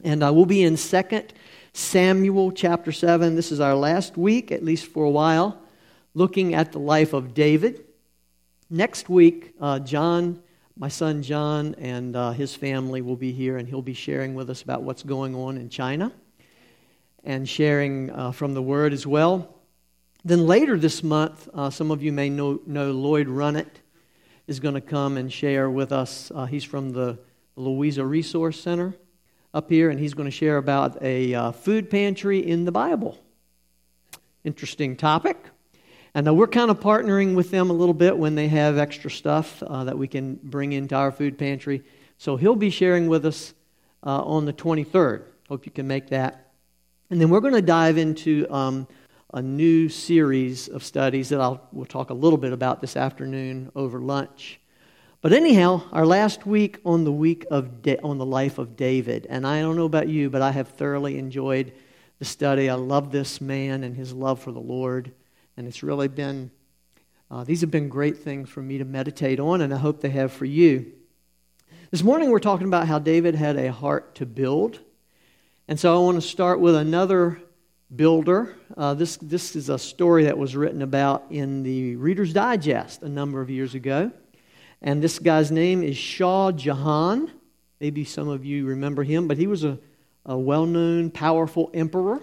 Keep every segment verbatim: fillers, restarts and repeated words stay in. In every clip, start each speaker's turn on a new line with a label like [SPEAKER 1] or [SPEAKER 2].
[SPEAKER 1] And uh, we'll be in Second Samuel chapter seven. This is our last week, at least for a while, looking at the life of David. Next week, uh, John, my son John, and uh, his family will be here, and he'll be sharing with us about what's going on in China and sharing uh, from the Word as well. Then later this month, uh, some of you may know, know Lloyd Runnett is going to come and share with us. Uh, he's from the Louisa Resource Center up here, and he's going to share about a uh, food pantry in the Bible. Interesting topic. And uh, we're kind of partnering with them a little bit when they have extra stuff uh, that we can bring into our food pantry. So he'll be sharing with us uh, on the twenty-third. Hope you can make that. And then we're going to dive into um, a new series of studies that I'll we'll talk a little bit about this afternoon over lunch. But anyhow, our last week on the week of da- on the life of David, and I don't know about you, but I have thoroughly enjoyed the study. I love this man and his love for the Lord, and it's really been uh, these have been great things for me to meditate on, and I hope they have for you. This morning we're talking about how David had a heart to build, and so I want to start with another builder. Uh, this this is a story that was written about in the Reader's Digest a number of years ago. And this guy's name is Shah Jahan. Maybe some of you remember him, but he was a, a well-known, powerful emperor.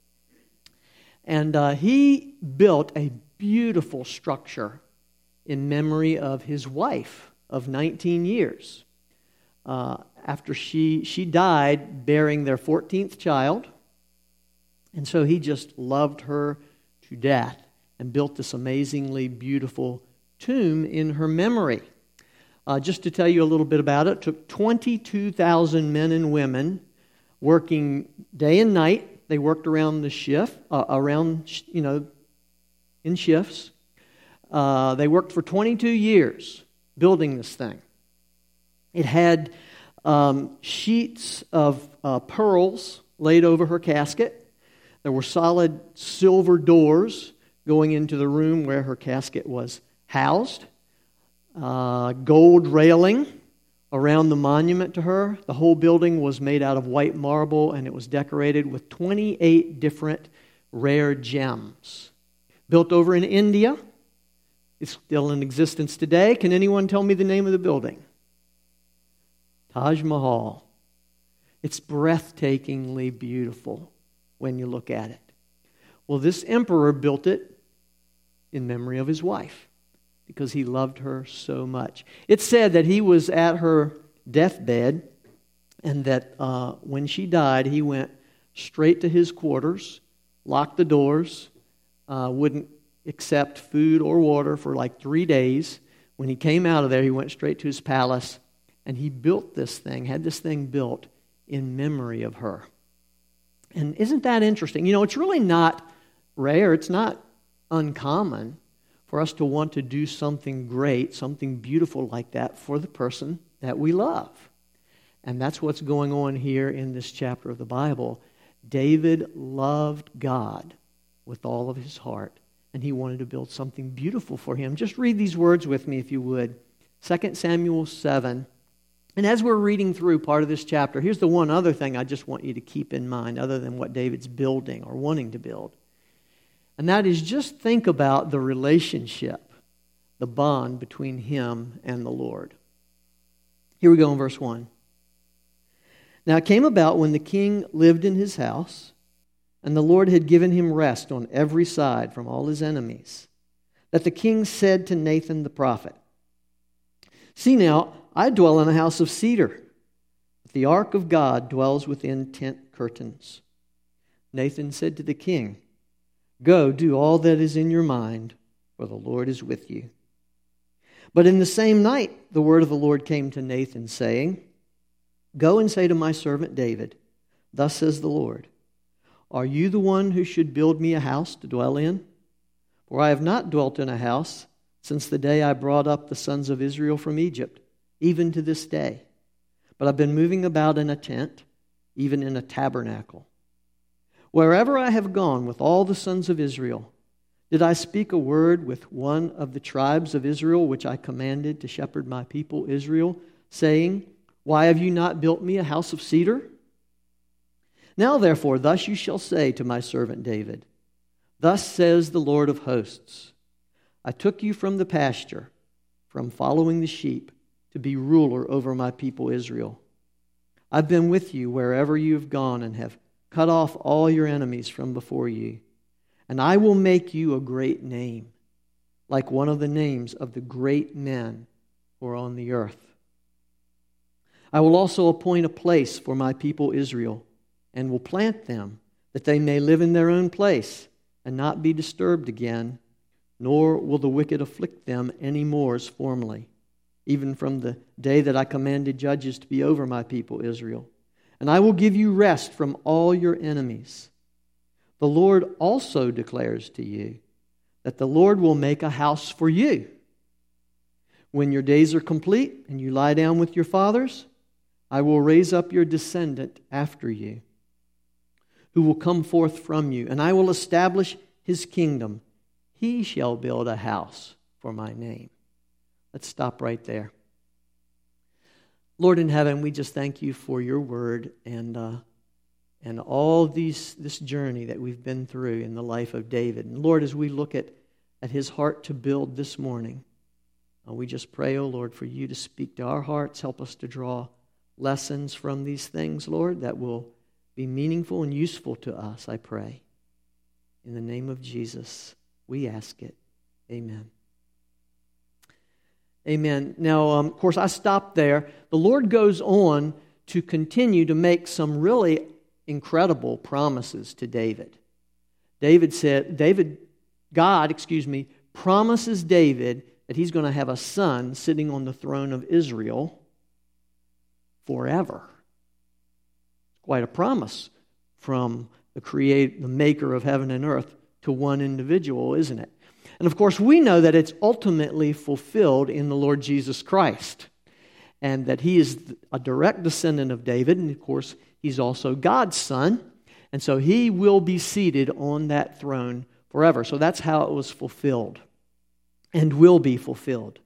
[SPEAKER 1] And uh, he built a beautiful structure in memory of his wife of nineteen years. Uh, after she, she died bearing their fourteenth child. And so he just loved her to death and built this amazingly beautiful tomb in her memory. Uh, just to tell you a little bit about it, it took twenty-two thousand men and women working day and night. They worked around the shift, uh, around, you know, in shifts. Uh, they worked for twenty-two years building this thing. It had um, sheets of uh, pearls laid over her casket. There were solid silver doors going into the room where her casket was housed. Uh, gold railing around the monument to her. The whole building was made out of white marble, and it was decorated with twenty-eight different rare gems. Built over in India. It's still in existence today. Can anyone tell me the name of the building? Taj Mahal. It's breathtakingly beautiful when you look at it. Well, this emperor built it in memory of his wife, because he loved her so much. It's said that he was at her deathbed, and that uh, when she died, he went straight to his quarters, locked the doors, uh, wouldn't accept food or water for like three days. When he came out of there, he went straight to his palace, and he built this thing, had this thing built in memory of her. And isn't that interesting? You know, it's really not rare, it's not uncommon for us to want to do something great, something beautiful like that for the person that we love. And that's what's going on here in this chapter of the Bible. David loved God with all of his heart, and he wanted to build something beautiful for him. Just read these words with me if you would. Second Samuel seven. And as we're reading through part of this chapter, here's the one other thing I just want you to keep in mind, other than what David's building or wanting to build. And that is, just think about the relationship, the bond between him and the Lord. Here we go in verse one. Now it came about when the king lived in his house, and the Lord had given him rest on every side from all his enemies, that the king said to Nathan the prophet, "See now, I dwell in a house of cedar, but the ark of God dwells within tent curtains." Nathan said to the king, "Go, do all that is in your mind, for the Lord is with you." But in the same night, the word of the Lord came to Nathan, saying, "Go and say to my servant David, thus says the Lord, are you the one who should build me a house to dwell in? For I have not dwelt in a house since the day I brought up the sons of Israel from Egypt, even to this day. But I've been moving about in a tent, even in a tabernacle. Wherever I have gone with all the sons of Israel, did I speak a word with one of the tribes of Israel, which I commanded to shepherd my people Israel, saying, why have you not built me a house of cedar? Now therefore, thus you shall say to my servant David, thus says the Lord of hosts, I took you from the pasture, from following the sheep, to be ruler over my people Israel. I've been with you wherever you have gone and have cut off all your enemies from before you. And I will make you a great name, like one of the names of the great men who are on the earth. I will also appoint a place for my people Israel, and will plant them, that they may live in their own place, and not be disturbed again, nor will the wicked afflict them any more as formerly, even from the day that I commanded judges to be over my people Israel. And I will give you rest from all your enemies. The Lord also declares to you that the Lord will make a house for you. When your days are complete and you lie down with your fathers, I will raise up your descendant after you, who will come forth from you, and I will establish his kingdom. He shall build a house for my name. Let's stop right there. Lord in heaven, we just thank you for your word and uh, and all these this journey that we've been through in the life of David. And Lord, as we look at, at his heart to build this morning, uh, we just pray, oh Lord, for you to speak to our hearts. Help us to draw lessons from these things, Lord, that will be meaningful and useful to us, I pray. In the name of Jesus, we ask it. Amen. Amen. Now, um, of course, I stopped there. The Lord goes on to continue to make some really incredible promises to David. David said, David, God, excuse me, promises David that he's going to have a son sitting on the throne of Israel forever. Quite a promise from the creator, the maker of heaven and earth to one individual, isn't it? And of course, we know that it's ultimately fulfilled in the Lord Jesus Christ, and that he is a direct descendant of David, and of course, he's also God's son, and so he will be seated on that throne forever. So that's how it was fulfilled and will be fulfilled.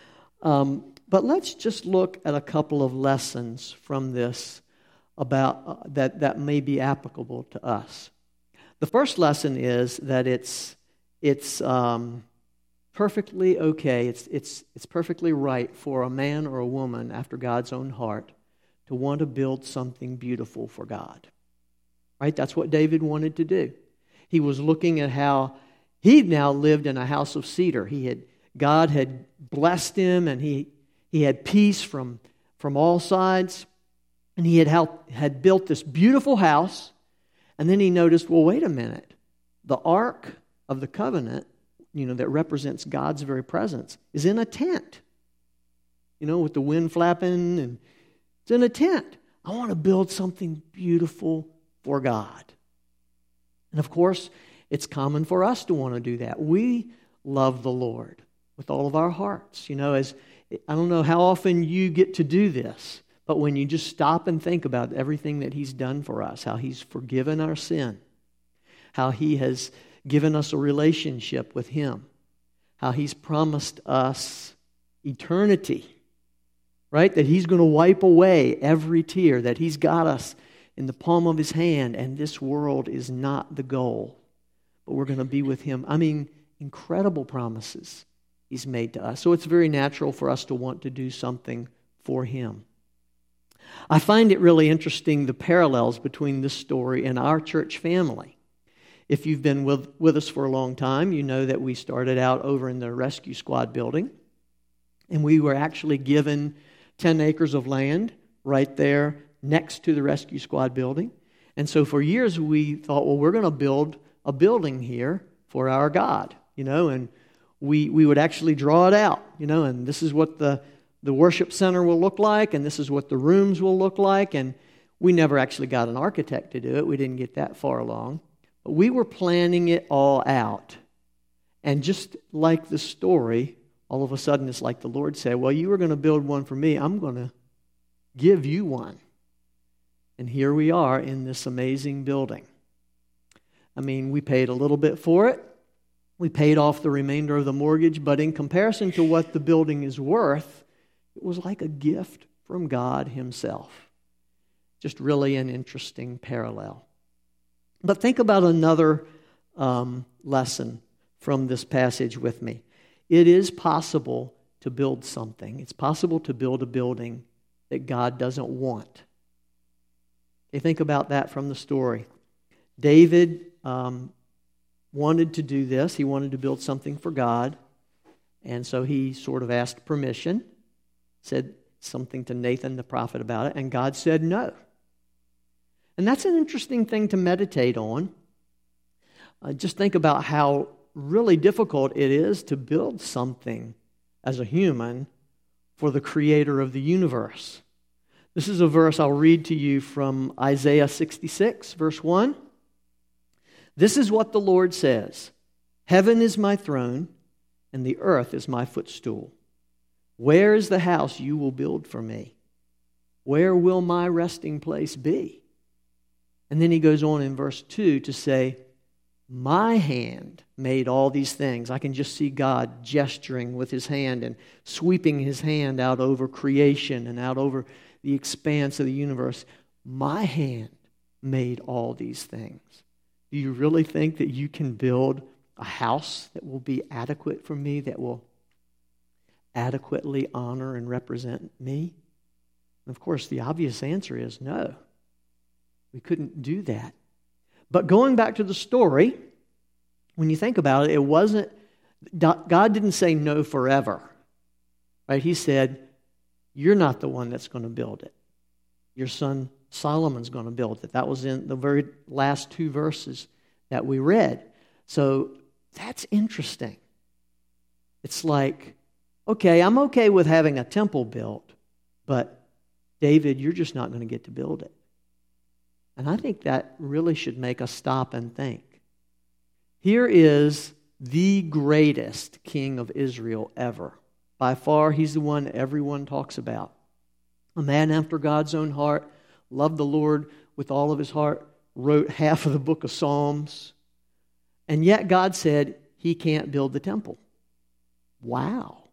[SPEAKER 1] Um, but let's just look at a couple of lessons from this about uh, that, that may be applicable to us. The first lesson is that it's It's um, perfectly okay, it's, it's, it's perfectly right for a man or a woman after God's own heart to want to build something beautiful for God. Right? That's what David wanted to do. He was looking at how he now lived in a house of cedar. He had God had blessed him, and he, he had peace from, from all sides. And he had, helped, had built this beautiful house, and then he noticed, well, wait a minute, the ark of the covenant, you know, that represents God's very presence, is in a tent. You know, with the wind flapping, and it's in a tent. I want to build something beautiful for God. And of course, it's common for us to want to do that. We love the Lord with all of our hearts. You know, as I don't know how often you get to do this, but when you just stop and think about everything that He's done for us, how He's forgiven our sin, how He has given us a relationship with Him, how He's promised us eternity, right? That He's going to wipe away every tear, that He's got us in the palm of His hand, and this world is not the goal, but we're going to be with Him. I mean, incredible promises He's made to us. So it's very natural for us to want to do something for Him. I find it really interesting, the parallels between this story and our church family. If you've been with, with us for a long time, you know that we started out over in the Rescue Squad building, and we were actually given ten acres of land right there next to the Rescue Squad building. And so for years we thought, well, we're going to build a building here for our God, you know, and we we would actually draw it out, you know, and this is what the, the worship center will look like, and this is what the rooms will look like. And we never actually got an architect to do it. We didn't get that far along. But we were planning it all out. And just like the story, all of a sudden it's like the Lord said, well, you were going to build one for me. I'm going to give you one. And here we are in this amazing building. I mean, we paid a little bit for it. We paid off the remainder of the mortgage, but in comparison to what the building is worth, it was like a gift from God Himself. Just really an interesting parallel. But think about another um, lesson from this passage with me. It is possible to build something. It's possible to build a building that God doesn't want. You think about that from the story. David um, wanted to do this. He wanted to build something for God. And so he sort of asked permission, said something to Nathan the prophet about it, and God said no. And that's an interesting thing to meditate on. Uh, just think about how really difficult it is to build something as a human for the creator of the universe. This is a verse I'll read to you from Isaiah sixty-six, verse one. This is what the Lord says, "Heaven is my throne, and the earth is my footstool. Where is the house you will build for me? Where will my resting place be?" And then he goes on in verse two to say, "My hand made all these things." I can just see God gesturing with his hand and sweeping his hand out over creation and out over the expanse of the universe. "My hand made all these things." Do you really think that you can build a house that will be adequate for me, that will adequately honor and represent me? And of course, the obvious answer is no. We couldn't do that. But going back to the story, when you think about it, it wasn't, God didn't say no forever. Right? He said, you're not the one that's going to build it. Your son Solomon's going to build it. That was in the very last two verses that we read. So that's interesting. It's like, okay, I'm okay with having a temple built, but David, you're just not going to get to build it. And I think that really should make us stop and think. Here is the greatest king of Israel ever. By far, he's the one everyone talks about. A man after God's own heart, loved the Lord with all of his heart, wrote half of the book of Psalms. And yet God said he can't build the temple. Wow.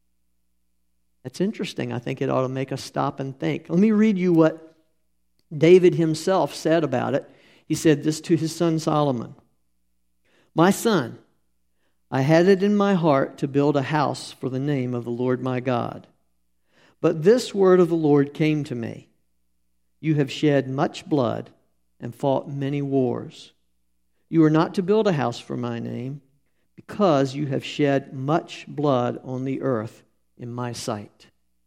[SPEAKER 1] That's interesting. I think it ought to make us stop and think. Let me read you what David himself said about it. He said this to his son Solomon. "My son, I had it in my heart to build a house for the name of the Lord my God. But this word of the Lord came to me. You have shed much blood and fought many wars. You are not to build a house for my name, because you have shed much blood on the earth in my sight."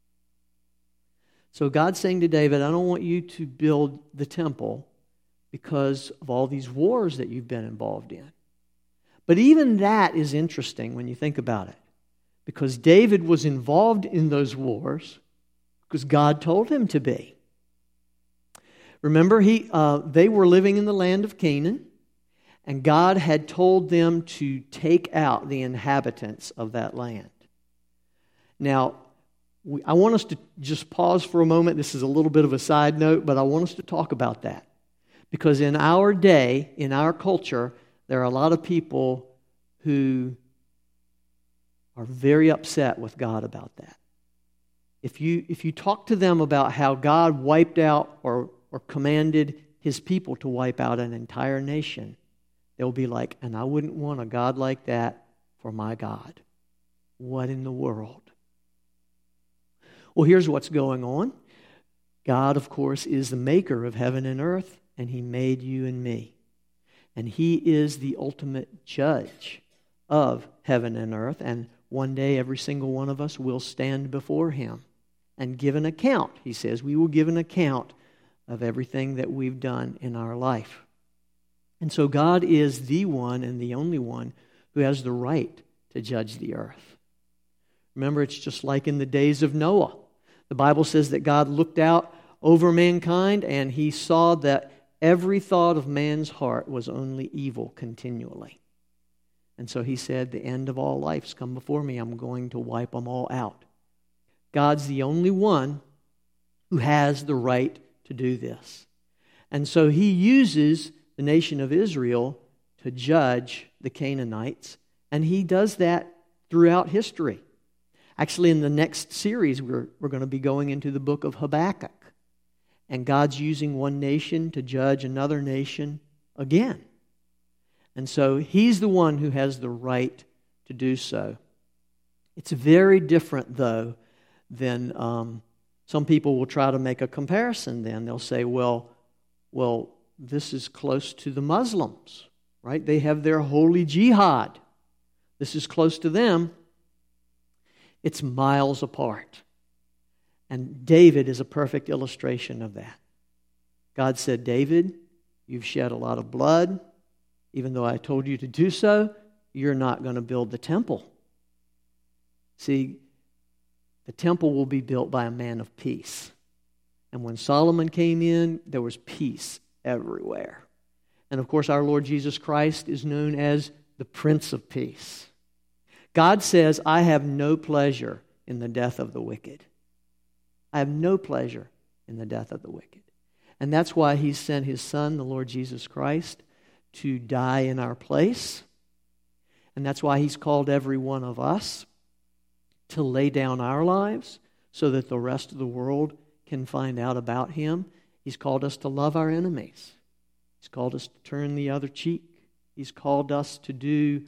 [SPEAKER 1] So God's saying to David, I don't want you to build the temple because of all these wars that you've been involved in. But even that is interesting when you think about it, because David was involved in those wars because God told him to be. Remember, he uh, they were living in the land of Canaan, and God had told them to take out the inhabitants of that land. Now, we, I want us to just pause for a moment. This is a little bit of a side note, but I want us to talk about that. Because in our day, in our culture, there are a lot of people who are very upset with God about that. If you if you talk to them about how God wiped out or, or commanded his people to wipe out an entire nation, they'll be like, and I wouldn't want a God like that for my God. What in the world? Well, here's what's going on. God, of course, is the maker of heaven and earth, and he made you and me. And he is the ultimate judge of heaven and earth, and one day every single one of us will stand before him and give an account. He says we will give an account of everything that we've done in our life. And so God is the one and the only one who has the right to judge the earth. Remember, it's just like in the days of Noah. The Bible says that God looked out over mankind and he saw that every thought of man's heart was only evil continually. And so he said, the end of all life's come before me. I'm going to wipe them all out. God's the only one who has the right to do this. And so he uses the nation of Israel to judge the Canaanites, and he does that throughout history. Actually, in the next series, we're, we're going to be going into the book of Habakkuk. and God's using one nation to judge another nation again. And so He's the one who has the right to do so. It's very different, though, than um, some people will try to make a comparison then. They'll say, well, well, this is close to the Muslims, right? They have their holy jihad. This is close to them. It's miles apart. And David is a perfect illustration of that. God said, David, you've shed a lot of blood. Even though I told you to do so, you're not going to build the temple. See, the temple will be built by a man of peace. And when Solomon came in, there was peace everywhere. And of course, our Lord Jesus Christ is known as the Prince of Peace. God says, I have no pleasure in the death of the wicked. I have no pleasure in the death of the wicked. And that's why He sent His Son, the Lord Jesus Christ, to die in our place. And that's why He's called every one of us to lay down our lives so that the rest of the world can find out about Him. He's called us to love our enemies. He's called us to turn the other cheek. He's called us to do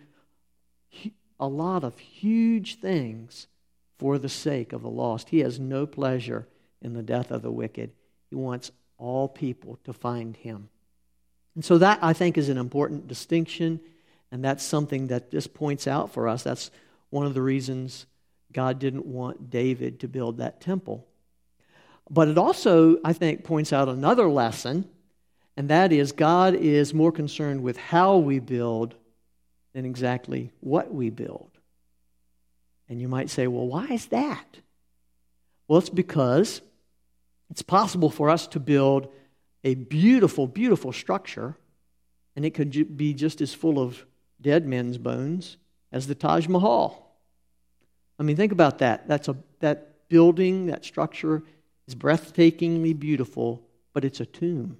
[SPEAKER 1] a lot of huge things for the sake of the lost. He has no pleasure in the death of the wicked. He wants all people to find Him. And so that, I think, is an important distinction, and that's something that this points out for us. That's one of the reasons God didn't want David to build that temple. But it also, I think, points out another lesson, and that is God is more concerned with how we build than exactly what we build. And you might say, well, why is that? Well, it's because it's possible for us to build a beautiful, beautiful structure, and it could be just as full of dead men's bones as the Taj Mahal. I mean, think about that. That's a that building, that structure is breathtakingly beautiful, but it's a tomb.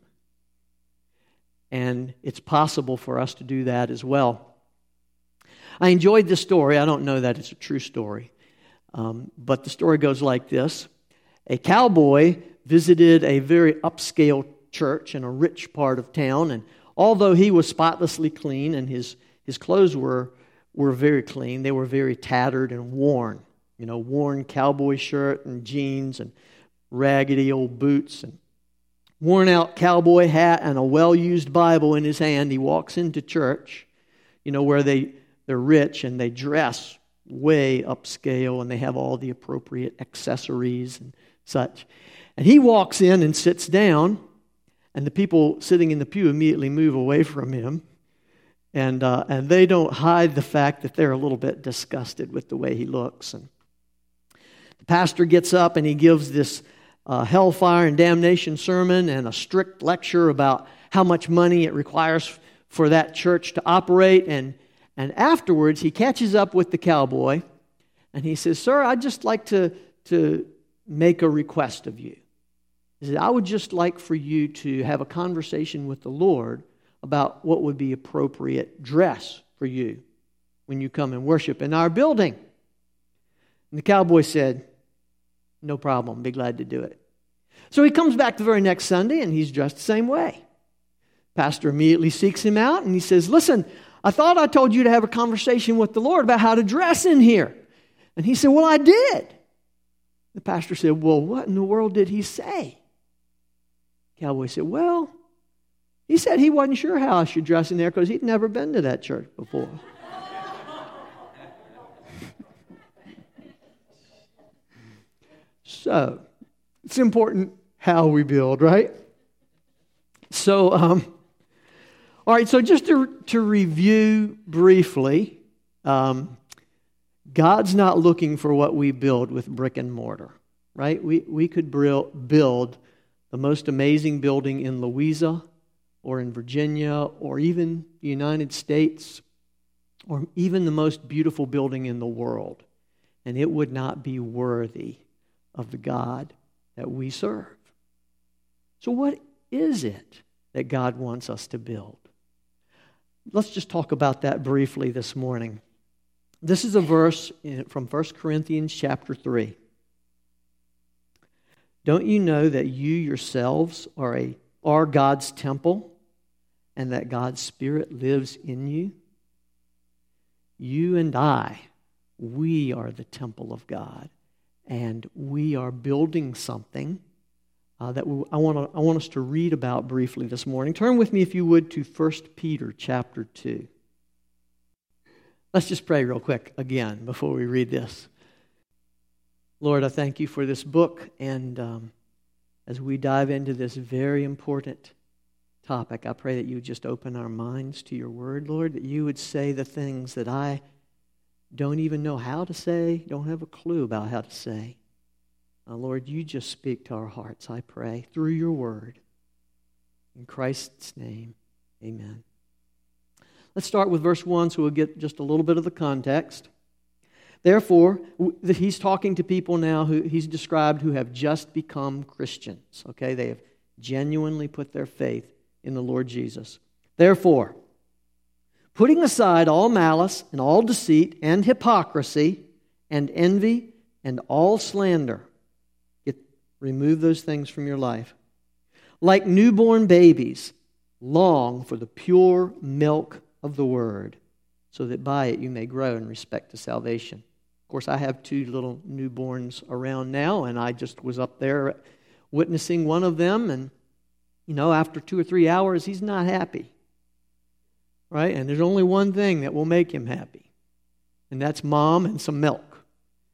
[SPEAKER 1] And it's possible for us to do that as well. I enjoyed this story. I don't know that it's a true story. Um, but the story goes like this. A cowboy visited a very upscale church in a rich part of town, and although he was spotlessly clean and his, his clothes were, were very clean, they were very tattered and worn. You know, worn cowboy shirt and jeans and raggedy old boots and worn out cowboy hat and a well-used Bible in his hand. He walks into church, you know, where they, they're rich and they dress way upscale and they have all the appropriate accessories and such. And he walks in and sits down, and the people sitting in the pew immediately move away from him. And uh, and they don't hide the fact that they're a little bit disgusted with the way he looks. And the pastor gets up and he gives this uh, hellfire and damnation sermon and a strict lecture about how much money it requires for that church to operate. And, and afterwards, he catches up with the cowboy and he says, "Sir, I'd just like to, to make a request of you. He said, I would just like for you to have a conversation with the Lord about what would be appropriate dress for you when you come and worship in our building." And the cowboy said, "No problem, be glad to do it." So he comes back the very next Sunday and he's dressed the same way. Pastor immediately seeks him out and he says, "Listen, I thought I told you to have a conversation with the Lord about how to dress in here." And he said, "Well, I did." The pastor said, "Well, what in the world did he say?" The cowboy said, "Well, he said he wasn't sure how I should dress in there because he'd never been to that church before." So, it's important how we build, right? So, um, all right, so just to, to review briefly, um, God's not looking for what we build with brick and mortar, right? We, we could build the most amazing building in Louisa or in Virginia or even the United States or even the most beautiful building in the world, and it would not be worthy of the God that we serve. So what is it that God wants us to build? Let's just talk about that briefly this morning. This is a verse from First Corinthians chapter three. Don't you know that you yourselves are a are God's temple and that God's Spirit lives in you? You and I, we are the temple of God, and we are building something uh, that we, I want to I want us to read about briefly this morning. Turn with me, if you would, to First Peter chapter two. Let's just pray real quick again before we read this. Lord, I thank you for this book, and um, as we dive into this very important topic, I pray that you would just open our minds to your word, Lord, that you would say the things that I don't even know how to say, don't have a clue about how to say. Uh, Lord, you just speak to our hearts, I pray, through your word. In Christ's name, amen. Let's start with verse one so we'll get just a little bit of the context. Therefore, he's talking to people now who he's described who have just become Christians. Okay, they have genuinely put their faith in the Lord Jesus. Therefore, putting aside all malice and all deceit and hypocrisy and envy and all slander, get, remove those things from your life. Like newborn babies, long for the pure milk of the word, so that by it you may grow in respect to salvation. Of course, I have two little newborns around now, and I just was up there witnessing one of them, and, you know, after two or three hours, he's not happy, right? And there's only one thing that will make him happy, and that's mom and some milk.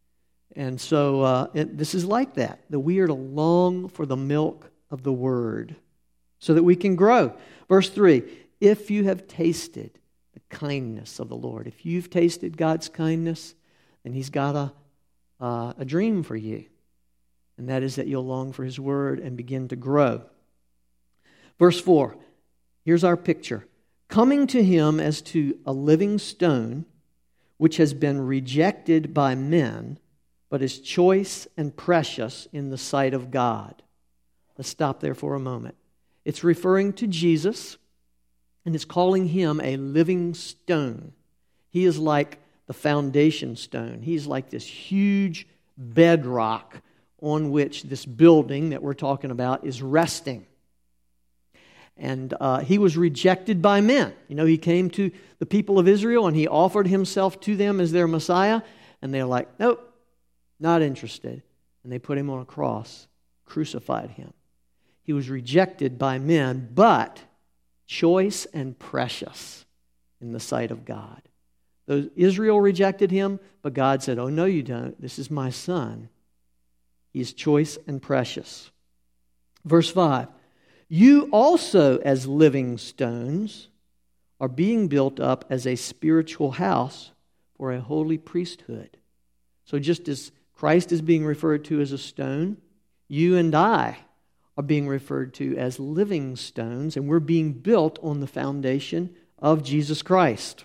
[SPEAKER 1] And so uh, it, this is like that, that we are to long for the milk of the Word so that we can grow. Verse three, if you have tasted the kindness of the Lord, if you've tasted God's kindness, and He's got a, uh, a dream for you. And that is that you'll long for His Word and begin to grow. Verse four, here's our picture. Coming to Him as to a living stone, which has been rejected by men, but is choice and precious in the sight of God. Let's stop there for a moment. It's referring to Jesus, and it's calling Him a living stone. He is like the foundation stone. He's like this huge bedrock on which this building that we're talking about is resting. And uh, He was rejected by men. You know, He came to the people of Israel and He offered Himself to them as their Messiah. And they're like, nope, not interested. And they put Him on a cross, crucified Him. He was rejected by men, but choice and precious in the sight of God. Those, Israel rejected Him, but God said, oh, no, you don't. This is my Son. He is choice and precious. Verse five, you also as living stones are being built up as a spiritual house for a holy priesthood. So just as Christ is being referred to as a stone, you and I are being referred to as living stones, and we're being built on the foundation of Jesus Christ.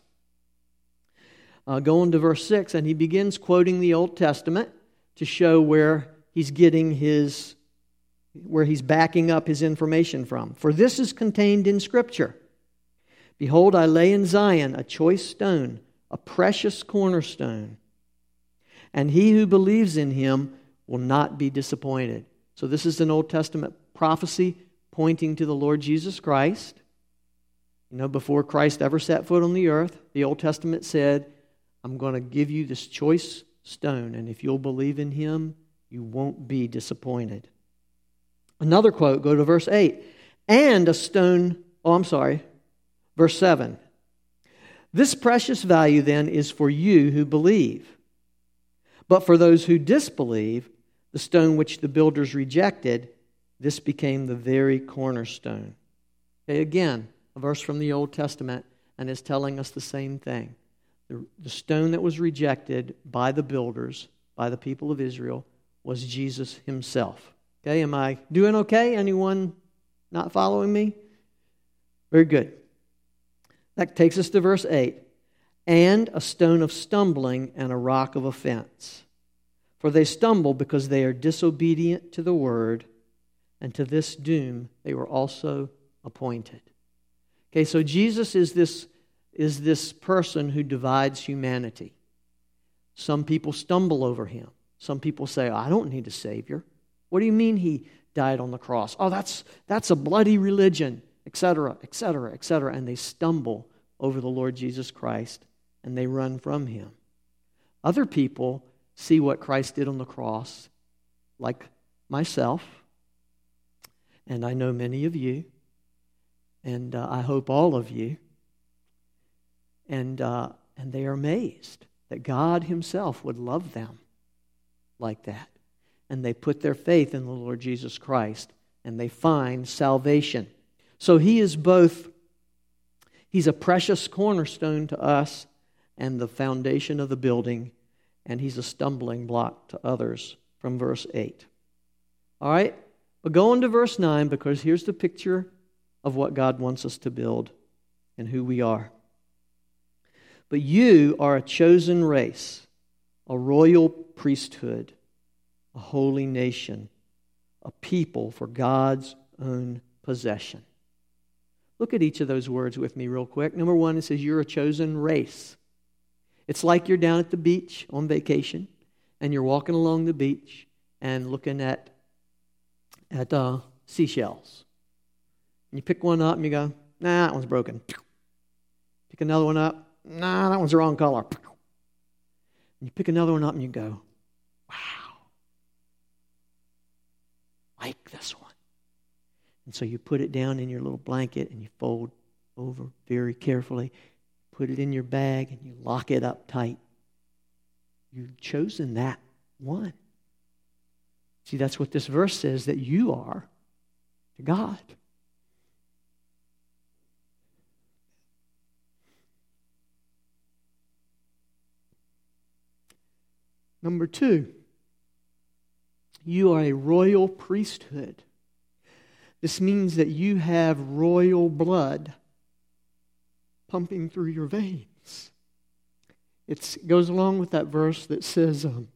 [SPEAKER 1] Uh, go on to verse six, and he begins quoting the Old Testament to show where he's getting his, where he's backing up his information from. For this is contained in Scripture. Behold, I lay in Zion a choice stone, a precious cornerstone, and he who believes in Him will not be disappointed. So this is an Old Testament prophecy pointing to the Lord Jesus Christ. You know, before Christ ever set foot on the earth, the Old Testament said, I'm going to give you this choice stone, and if you'll believe in Him, you won't be disappointed. Another quote, go to verse eight. And a stone, oh, I'm sorry, verse seven. This precious value then is for you who believe. But for those who disbelieve, the stone which the builders rejected, this became the very cornerstone. Okay, again, a verse from the Old Testament, and it's telling us the same thing. The, the stone that was rejected by the builders, by the people of Israel, was Jesus Himself. Okay, am I doing okay? Anyone not following me? Very good. That takes us to verse eight. And a stone of stumbling and a rock of offense. For they stumble because they are disobedient to the word, and to this doom they were also appointed. Okay, so Jesus is this, is this person who divides humanity. Some people stumble over Him. Some people say, I don't need a Savior. What do you mean he died on the cross? Oh, that's that's a bloody religion, et cetera, et cetera, et cetera. And they stumble over the Lord Jesus Christ and they run from him. Other people see what Christ did on the cross, like myself, and I know many of you, and uh, I hope all of you, and uh, and they are amazed that God himself would love them like that. And they put their faith in the Lord Jesus Christ, and they find salvation. So he is both, he's a precious cornerstone to us and the foundation of the building, and he's a stumbling block to others from verse eight. All right, but go on to verse nine, because here's the picture of what God wants us to build and who we are. But you are a chosen race, a royal priesthood, a holy nation, a people for God's own possession. Look at each of those words with me real quick. Number one, it says you're a chosen race. It's like you're down at the beach on vacation, and you're walking along the beach and looking at, at uh, seashells. And you pick one up and you go, nah, that one's broken. Pick another one up. Nah, that one's the wrong color. And you pick another one up and you go, wow, like this one. And so you put it down in your little blanket and you fold over very carefully, put it in your bag, and you lock it up tight. You've chosen that one. See, that's what this verse says that you are to God. Number two, you are a royal priesthood. This means that you have royal blood pumping through your veins. It's, it goes along with that verse that says, um,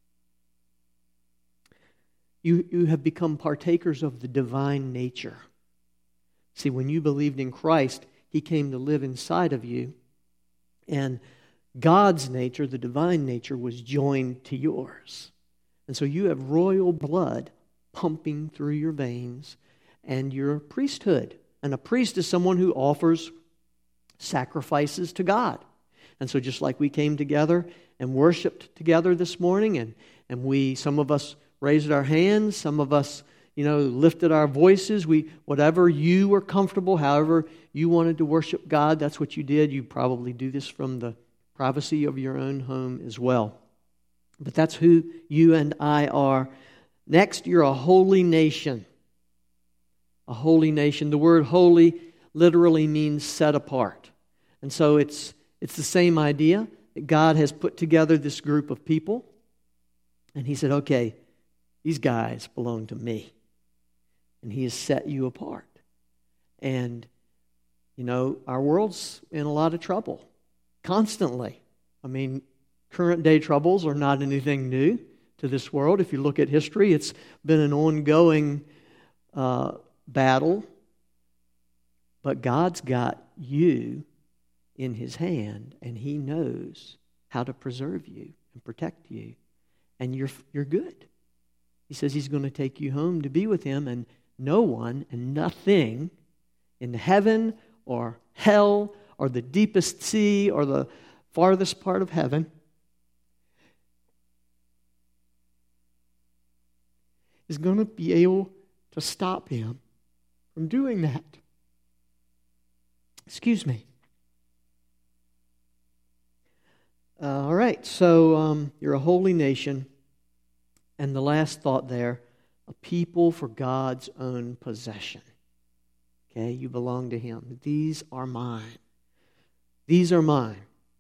[SPEAKER 1] you, you have become partakers of the divine nature. See, when you believed in Christ, he came to live inside of you, and God's nature, the divine nature, was joined to yours. And so you have royal blood pumping through your veins, and you're a priesthood. And a priest is someone who offers sacrifices to God. And so just like we came together and worshiped together this morning, and, and we, some of us raised our hands, some of us, you know, lifted our voices, we, whatever you were comfortable, however you wanted to worship God, that's what you did. You probably do this from the privacy of your own home as well. But that's who you and I are. Next, you're a holy nation. A holy nation. The word holy literally means set apart. And so it's it's the same idea that God has put together this group of people. And he said, okay, these guys belong to me. And he has set you apart. And, you know, our world's in a lot of trouble. Constantly. I mean, current day troubles are not anything new to this world. If you look at history, it's been an ongoing uh, battle. But God's got you in his hand, and he knows how to preserve you and protect you. And you're you're good. He says he's going to take you home to be with him, and no one and nothing in heaven or hell or the deepest sea or the farthest part of heaven is going to be able to stop him from doing that. Excuse me. Uh, all right, so um, you're a holy nation. And the last thought there, a people for God's own possession. Okay, you belong to him. These are mine. These are mine.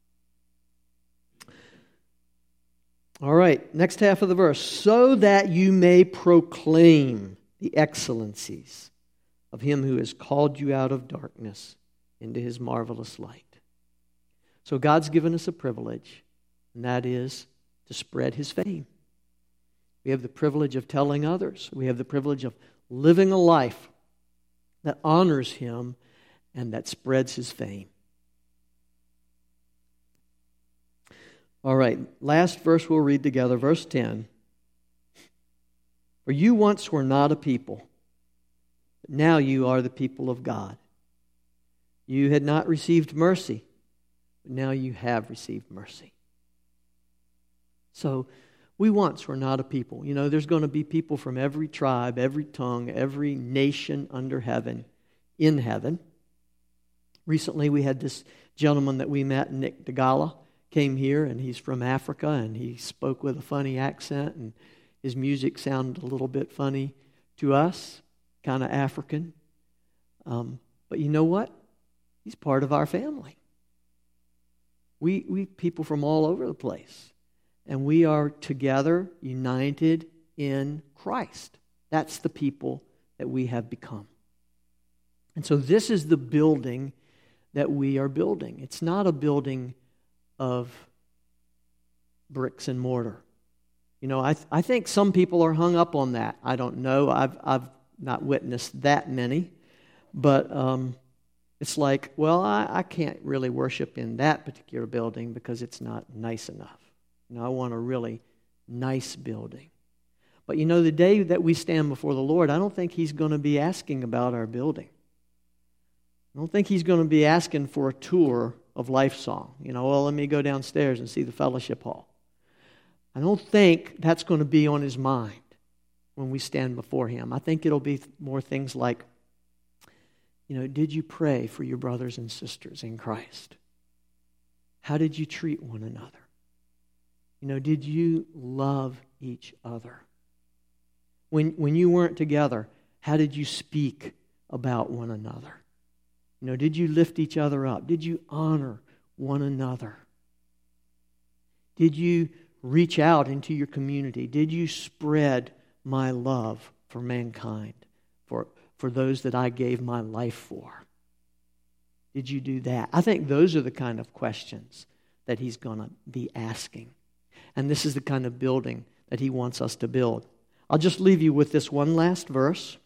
[SPEAKER 1] All right, next half of the verse. So that you may proclaim the excellencies of him who has called you out of darkness into his marvelous light. So God's given us a privilege, and that is to spread his fame. We have the privilege of telling others. We have the privilege of living a life that honors him and that spreads his fame. All right, last verse we'll read together, verse ten. For you once were not a people, but now you are the people of God. You had not received mercy, but now you have received mercy. So, we once were not a people. You know, there's going to be people from every tribe, every tongue, every nation under heaven, in heaven. Recently, we had this gentleman that we met, Nick DeGala, came here, and he's from Africa, and he spoke with a funny accent, and his music sounded a little bit funny to us, kind of African. Um, but you know what? He's part of our family. We we people from all over the place. And we are together, united in Christ. That's the people that we have become. And so this is the building that we are building. It's not a building of bricks and mortar. You know, I th- I think some people are hung up on that. I don't know. I've I've not witnessed that many. But um, it's like, well, I, I can't really worship in that particular building because it's not nice enough. You know, I want a really nice building. But you know, the day that we stand before the Lord, I don't think He's going to be asking about our building. I don't think He's going to be asking for a tour of Lifesong. You know, well, let me go downstairs and see the fellowship hall. I don't think that's going to be on His mind when we stand before Him. I think it'll be more things like, you know, did you pray for your brothers and sisters in Christ? How did you treat one another? You know, did you love each other? When when you weren't together, how did you speak about one another? You know, did you lift each other up? Did you honor one another? Did you reach out into your community? Did you spread my love for mankind, for, for those that I gave my life for? Did you do that? I think those are the kind of questions that He's going to be asking. And this is the kind of building that He wants us to build. I'll just leave you with this one last verse,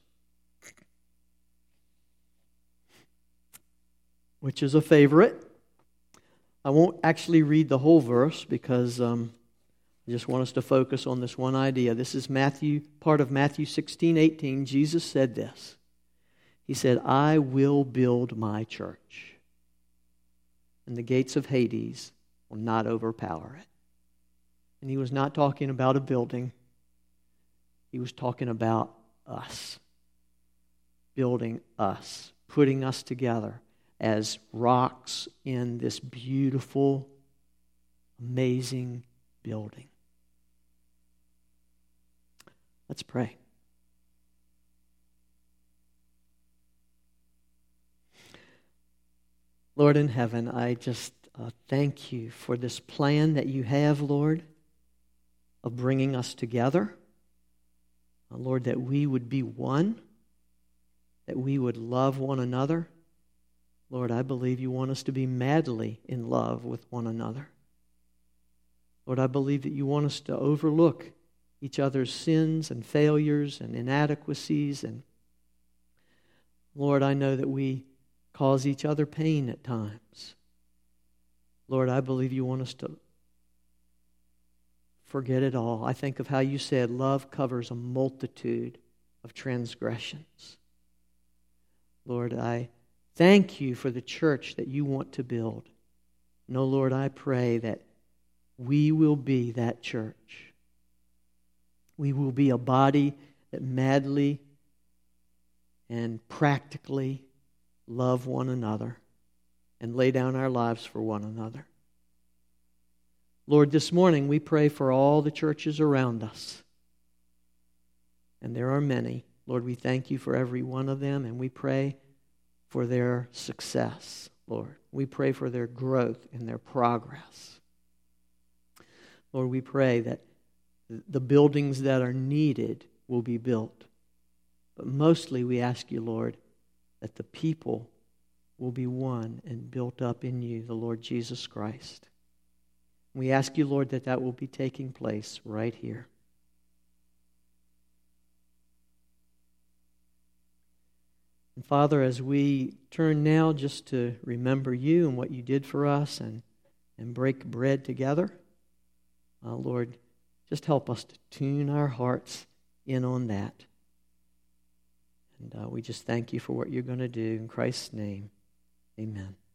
[SPEAKER 1] which is a favorite. I won't actually read the whole verse because um, I just want us to focus on this one idea. This is Matthew, part of Matthew sixteen eighteen. Jesus said this. He said, I will build my church, and the gates of Hades will not overpower it. And He was not talking about a building. He was talking about us. Building us. Putting us together as rocks in this beautiful, amazing building. Let's pray. Lord in heaven, I just uh, thank You for this plan that You have, Lord, of bringing us together. Uh, Lord, that we would be one, that we would love one another. Lord, I believe You want us to be madly in love with one another. Lord, I believe that You want us to overlook each other's sins and failures and inadequacies. And Lord, I know that we cause each other pain at times. Lord, I believe You want us to forget it all. I think of how You said love covers a multitude of transgressions. Lord, I thank You for the church that You want to build. No, Lord, I pray that we will be that church. We will be a body that madly and practically love one another and lay down our lives for one another. Lord, this morning we pray for all the churches around us. And there are many. Lord, we thank You for every one of them, and we pray for their success, Lord. We pray for their growth and their progress. Lord, we pray that the buildings that are needed will be built. But mostly we ask You, Lord, that the people will be one and built up in You, the Lord Jesus Christ. We ask You, Lord, that that will be taking place right here. And Father, as we turn now just to remember You and what You did for us and, and break bread together, uh, Lord, just help us to tune our hearts in on that. And uh, we just thank you for what you're going to do. In Christ's name, amen.